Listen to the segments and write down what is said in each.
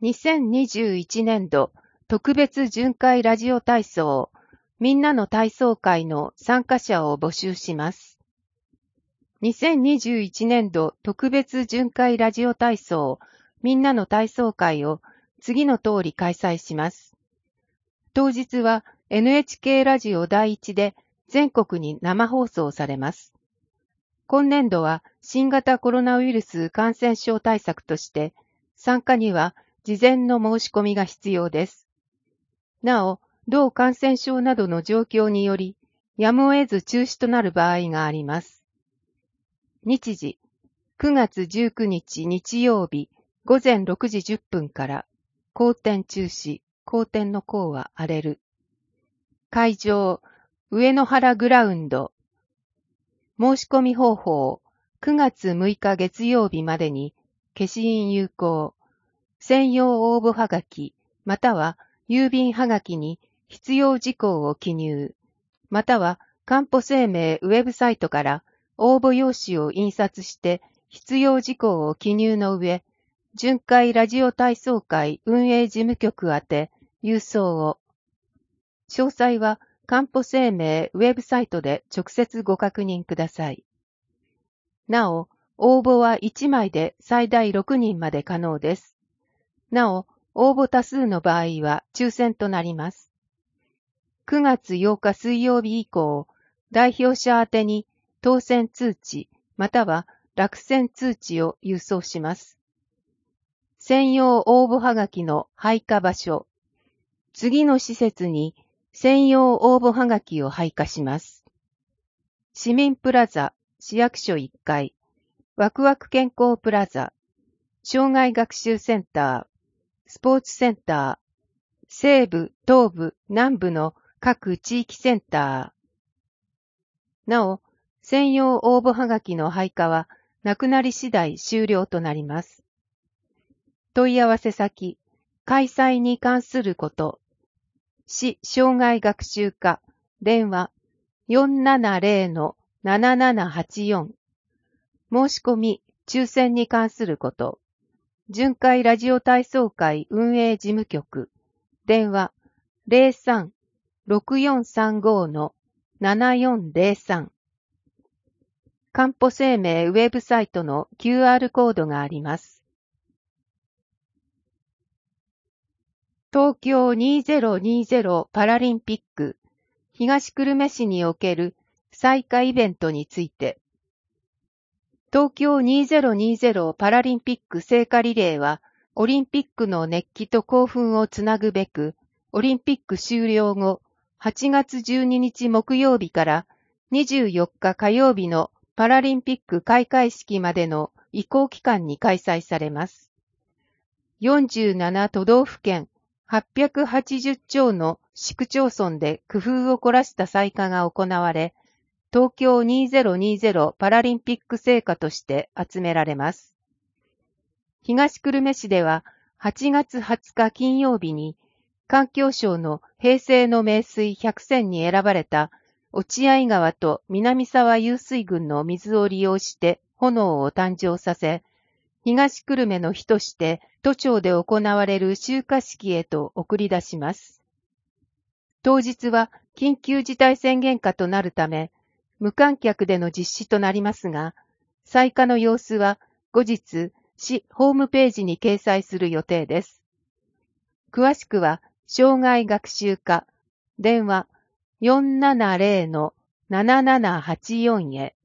2021年度特別巡回ラジオ体操みんなの体操会の参加者を募集します。2021年度特別巡回ラジオ体操みんなの体操会を次の通り開催します。当日は NHK ラジオ第一で全国に生放送されます。今年度は新型コロナウイルス感染症対策として参加には事前の申し込みが必要です。なお、同感染症などの状況により、やむを得ず中止となる場合があります。日時、9月19日日曜日午前6時10分から、後転中止、後転の後は荒れる。会場、上野原グラウンド。申し込み方法、9月6日月曜日までに、消印有効。専用応募はがき、または郵便はがきに必要事項を記入、またはかんぽ生命ウェブサイトから応募用紙を印刷して必要事項を記入の上、巡回ラジオ体操会運営事務局宛て郵送を。詳細はかんぽ生命ウェブサイトで直接ご確認ください。なお、応募は1枚で最大6人まで可能です。なお、応募多数の場合は抽選となります。9月8日水曜日以降、代表者宛てに当選通知または落選通知を郵送します。専用応募はがきの配下場所。次の施設に専用応募はがきを配下します。市民プラザ、市役所1階、ワクワク健康プラザ、障害学習センター、スポーツセンター、西部、東部、南部の各地域センター。なお、専用応募はがきの配下は、なくなり次第終了となります。問い合わせ先、開催に関すること、市障害学習課、電話 470-7784。申し込み、抽選に関すること。巡回ラジオ体操会運営事務局、電話 03-6435-7403。かんぽ生命ウェブサイトの QR コードがあります。東京2020パラリンピック東久留米市における採火イベントについて、東京2020パラリンピック聖火リレーは、オリンピックの熱気と興奮をつなぐべく、オリンピック終了後、8月12日木曜日から24日火曜日のパラリンピック開会式までの移行期間に開催されます。47都道府県880町の市区町村で工夫を凝らした採火が行われ、東京2020パラリンピック聖火として集められます。東久留米市では8月20日金曜日に環境省の平成の名水100選に選ばれた落合川と南沢湧水群の水を利用して炎を誕生させ、東久留米の日として都庁で行われる集火式へと送り出します。当日は緊急事態宣言下となるため、無観客での実施となりますが、採火の様子は後日、市ホームページに掲載する予定です。詳しくは、障害学習課、電話 470-7784 へ。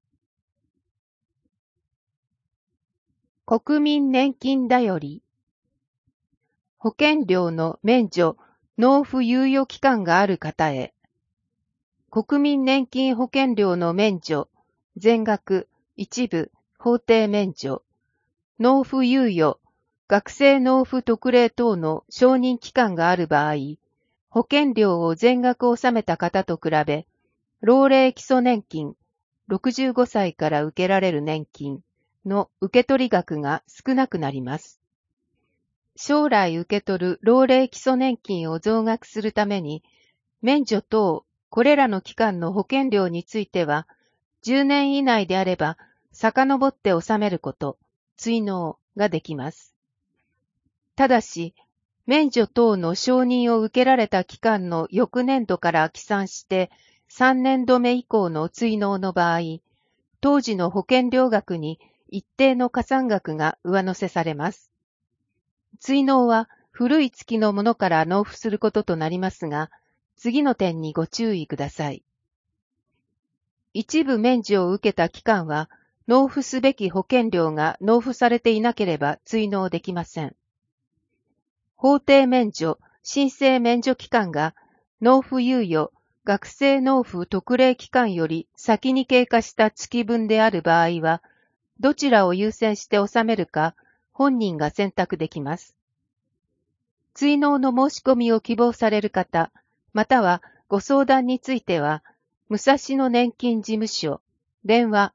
国民年金だより。保険料の免除、納付猶予期間がある方へ。国民年金保険料の免除、全額、一部、法定免除、納付猶予、学生納付特例等の承認期間がある場合、保険料を全額納めた方と比べ、老齢基礎年金、65歳から受けられる年金の受け取り額が少なくなります。将来受け取る老齢基礎年金を増額するために、免除等、これらの期間の保険料については、10年以内であれば、遡って納めること、追納ができます。 ただし、免除等の承認を受けられた期間の翌年度から起算して3年度目以降の追納の場合、当時の保険料額に一定の加算額が上乗せされます。追納は古い月のものから納付することとなりますが、次の点にご注意ください。一部免除を受けた期間は、納付すべき保険料が納付されていなければ追納できません。法定免除、申請免除期間が納付猶予、学生納付特例期間より先に経過した月分である場合は、どちらを優先して納めるか本人が選択できます。追納の申し込みを希望される方、またはご相談については、武蔵野年金事務所、電話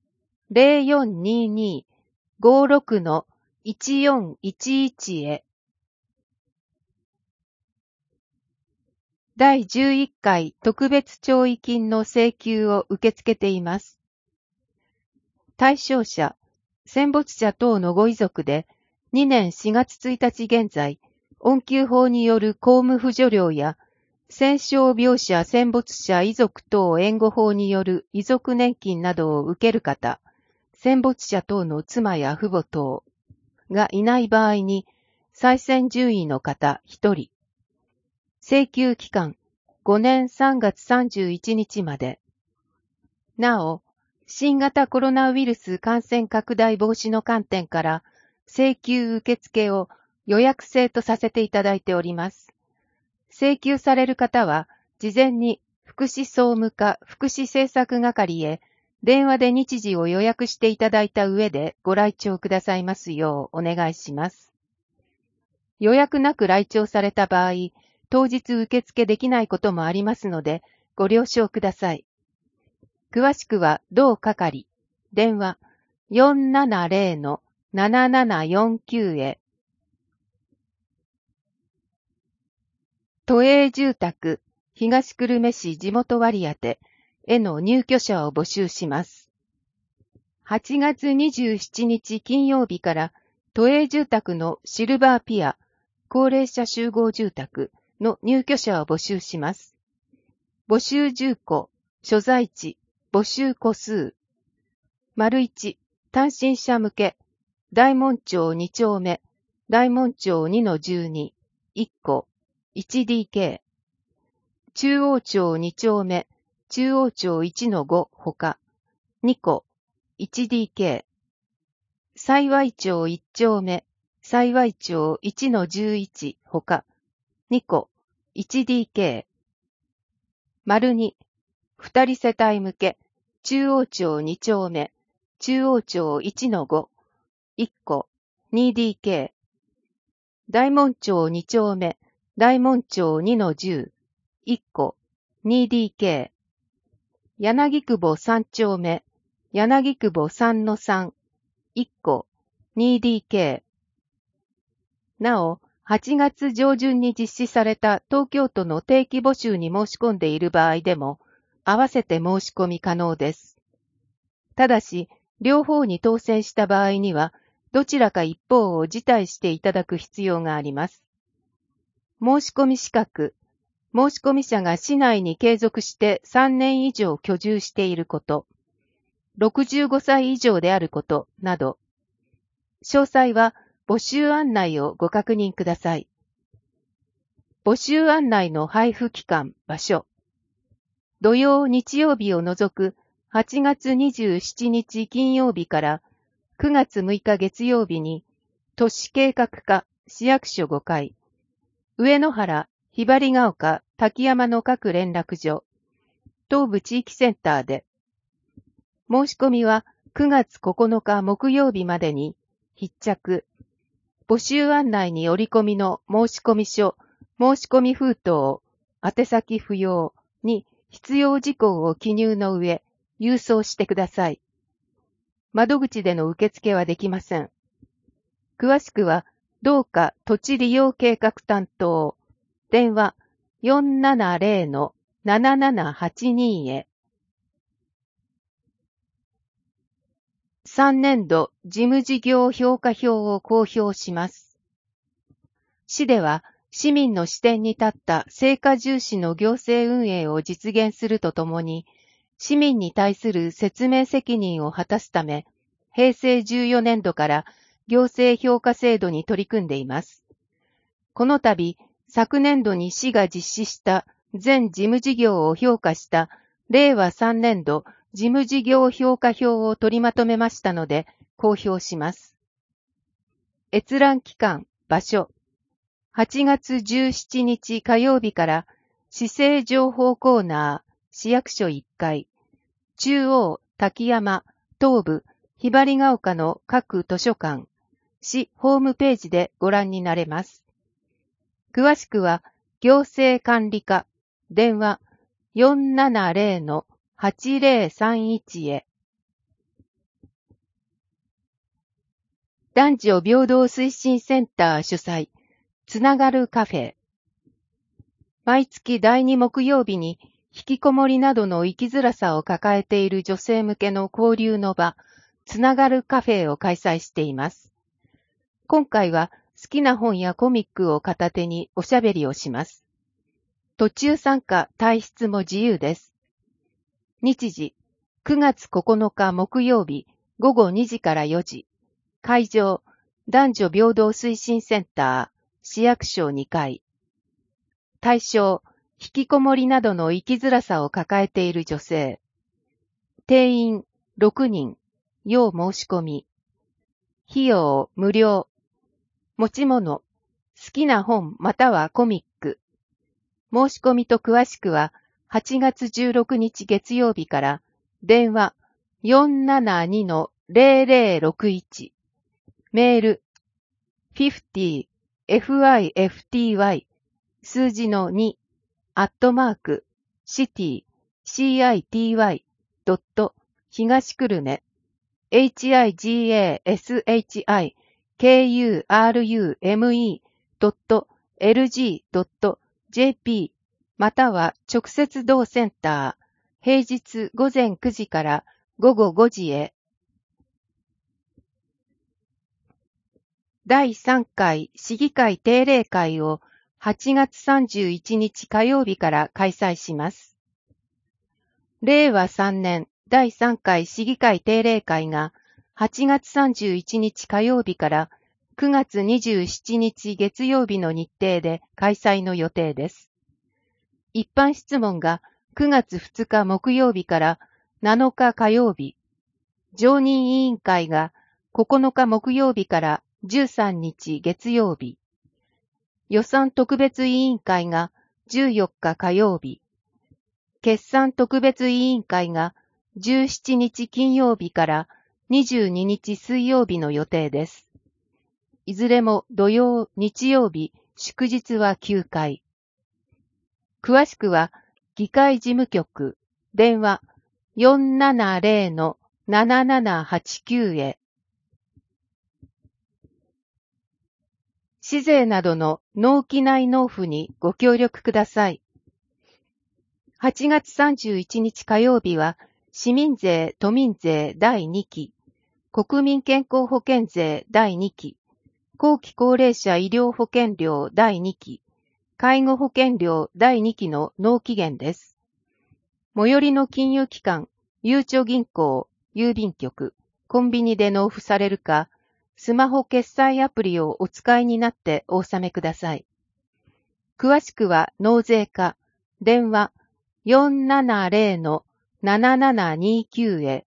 0422-56-1411 へ。第11回特別弔慰金の請求を受け付けています。対象者、戦没者等のご遺族で、2年4月1日現在、恩給法による公務扶助料や、戦傷病者戦没者遺族等援護法による遺族年金などを受ける方、戦没者等の妻や父母等がいない場合に、再選順位の方1人。請求期間、5年3月31日まで。なお、新型コロナウイルス感染拡大防止の観点から、請求受付を予約制とさせていただいております。請求される方は、事前に福祉総務課福祉政策係へ電話で日時を予約していただいた上でご来庁くださいますようお願いします。予約なく来庁された場合、当日受付できないこともありますので、ご了承ください。詳しくは同係、電話 470-7749 へ。都営住宅、東久留米市地元割当への入居者を募集します。8月27日金曜日から、都営住宅のシルバーピア、高齢者集合住宅の入居者を募集します。募集住戸、所在地、募集戸数。1、単身者向け、大門町2丁目、大門町2-12、1戸、1DK。中央町2丁目、中央町1-5ほか、2戸、1DK。幸町1丁目、幸町1-11ほか、2戸、1DK。2、2人世帯向け、中央町2丁目、中央町1-5、1戸、2DK。大門町2丁目、大門町2-10、1戸、2DK。柳久保3丁目、柳久保3-3、1戸、2DK。なお、8月上旬に実施された東京都の定期募集に申し込んでいる場合でも、合わせて申し込み可能です。ただし、両方に当選した場合には、どちらか一方を辞退していただく必要があります。申し込み資格、申し込み者が市内に継続して3年以上居住していること、65歳以上であることなど、詳細は募集案内をご確認ください。募集案内の配布期間、場所。土曜、日曜日を除く8月27日金曜日から9月6日月曜日に、都市計画課市役所5階、上野原、ひばりが丘、滝山の各連絡所、東部地域センターで。申し込みは9月9日木曜日までに、必着。募集案内に折り込みの申込書、申込封筒、宛先不要に必要事項を記入の上、郵送してください。窓口での受付はできません。詳しくは、どうか土地利用計画担当、電話 470-7782 へ。3年度事務事業評価票を公表します。 市では市民の視点に立った成果重視の行政運営を実現するとともに、市民に対する説明責任を果たすため、平成14年度から行政評価制度に取り組んでいます。この度、昨年度に市が実施した全事務事業を評価した令和3年度事務事業評価表を取りまとめましたので、公表します。閲覧期間、場所。8月17日火曜日から市政情報コーナー、市役所1階、中央、滝山、東部、ひばりが丘の各図書館、市ホームページでご覧になれます。詳しくは、行政管理課、電話 470-8031 へ。男女平等推進センター主催、つながるカフェ。毎月第2木曜日に、引きこもりなどの生きづらさを抱えている女性向けの交流の場、つながるカフェを開催しています。今回は好きな本やコミックを片手におしゃべりをします。途中参加、退出も自由です。日時、9月9日木曜日、午後2時から4時。会場、男女平等推進センター、市役所2階。対象、引きこもりなどの生きづらさを抱えている女性。定員6人、要申し込み。費用無料。持ち物、好きな本またはコミック。申し込みと詳しくは、8月16日月曜日から、電話 472-0061。メール、50, fifty, 数字の2、@city, city, 東久留米、higashi,kurume.lg.jp または直接同センター、平日午前9時から午後5時へ。第3回市議会定例会を8月31日火曜日から開催します。令和3年第3回市議会定例会が8月31日火曜日から9月27日月曜日の日程で開催の予定です。一般質問が9月2日木曜日から7日火曜日、常任委員会が9日木曜日から13日月曜日、予算特別委員会が14日火曜日、決算特別委員会が17日金曜日から22日水曜日の予定です。いずれも土曜、日曜日、祝日は休会。詳しくは、議会事務局、電話 470-7789 へ。市税などの納期内納付にご協力ください。8月31日火曜日は、市民税・都民税第2期、国民健康保険税第2期、後期高齢者医療保険料第2期、介護保険料第2期の納期限です。最寄りの金融機関、ゆうちょ銀行、郵便局、コンビニで納付されるか、スマホ決済アプリをお使いになってお納めください。詳しくは納税課、電話 470-7729 へ。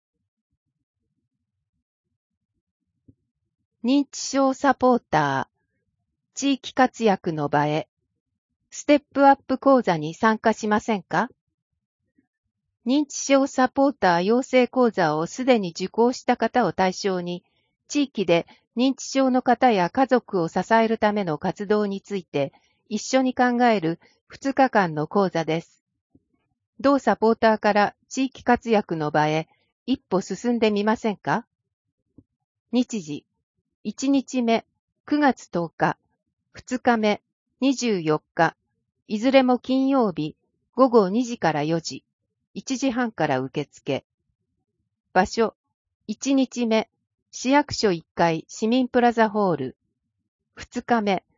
認知症サポーター、地域活躍の場へ、ステップアップ講座に参加しませんか？認知症サポーター養成講座をすでに受講した方を対象に、地域で認知症の方や家族を支えるための活動について一緒に考える2日間の講座です。同サポーターから地域活躍の場へ一歩進んでみませんか？日時、1日目9月10日、2日目24日、いずれも金曜日午後2時から4時、1時半から受付。場所、1日目、市役所1階市民プラザホール。2日目、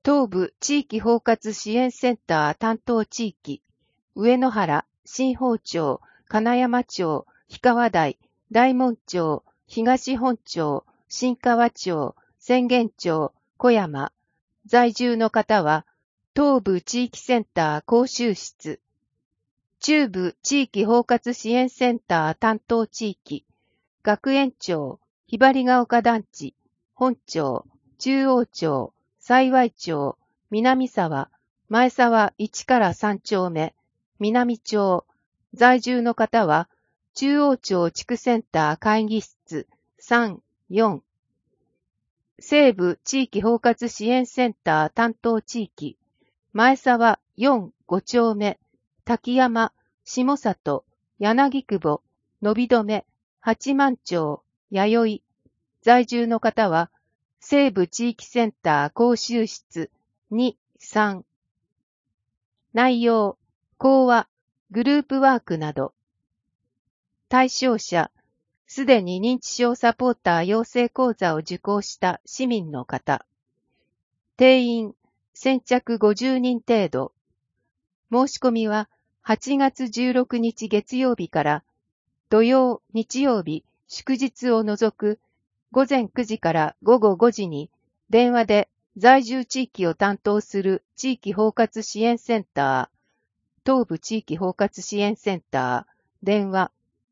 東部地域包括支援センター担当地域、上野原、新宝町、金山町、氷川台、大門町、東本町、新川町、浅間町、小山。在住の方は、東部地域センター講習室、中部地域包括支援センター担当地域、学園町、ひばりが丘団地、本町、中央町、幸町、南沢、前沢1から3丁目、南町、在住の方は、中央町地区センター会議室3、4、西部地域包括支援センター担当地域、前沢4、5丁目、滝山、下里、柳久保、伸び止め、八幡町、弥生。在住の方は、西部地域センター講習室2、3。内容、講話、グループワークなど。対象者、すでに認知症サポーター養成講座を受講した市民の方。定員、先着50人程度。申し込みは8月16日月曜日から土曜、日曜日、祝日を除く午前9時から午後5時に電話で在住地域を担当する地域包括支援センター、東部地域包括支援センター、電話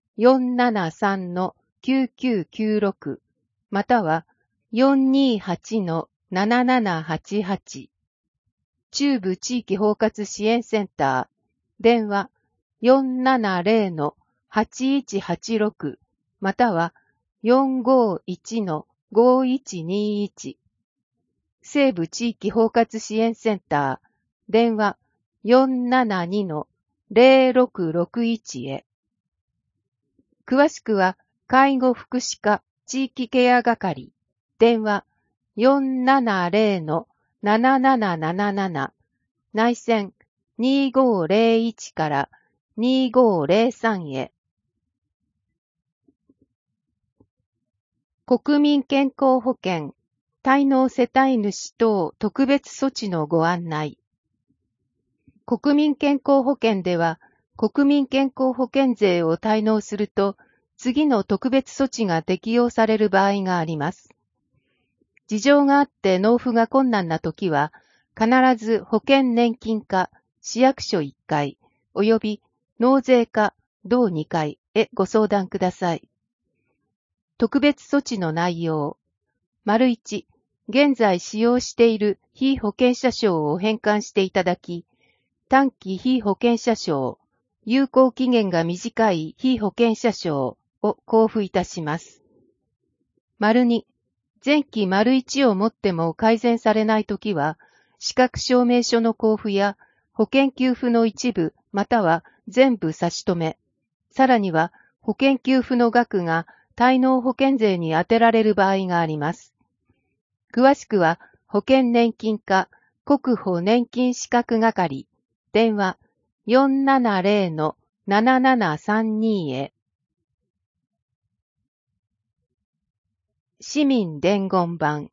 473-9996 または 428-7788 中部地域包括支援センター、電話 470-8186 または 451-5121 西部地域包括支援センター、電話 472-0661 へ。詳しくは、介護福祉課地域ケア係、電話 470-7777 内線2501から2503へ。国民健康保険、滞納世帯主等特別措置のご案内。国民健康保険では、国民健康保険税を滞納すると、次の特別措置が適用される場合があります。事情があって納付が困難なときは、必ず保険年金課、市役所1回、及び納税課、同2回へご相談ください。特別措置の内容。1、現在使用している被保険者証を返還していただき、短期被保険者証、有効期限が短い被保険者証を交付いたします。2、前期1をもっても改善されないときは、資格証明書の交付や保険給付の一部または全部差し止め、さらには保険給付の額が滞納保険税に充てられる場合があります。詳しくは保険年金課国保年金資格係、電話 470-7732 へ。市民伝言板。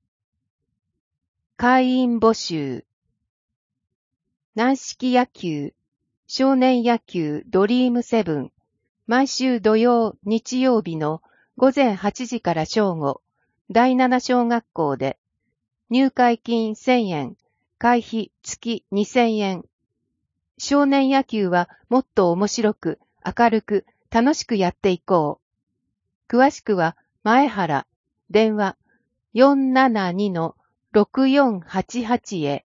会員募集。軟式野球、少年野球ドリームセブン。毎週土曜、日曜日の午前8時から正午、第7小学校で、入会金1000円、会費月2000円。少年野球はもっと面白く、明るく、楽しくやっていこう。詳しくは、前原、電話 472-6488 へ。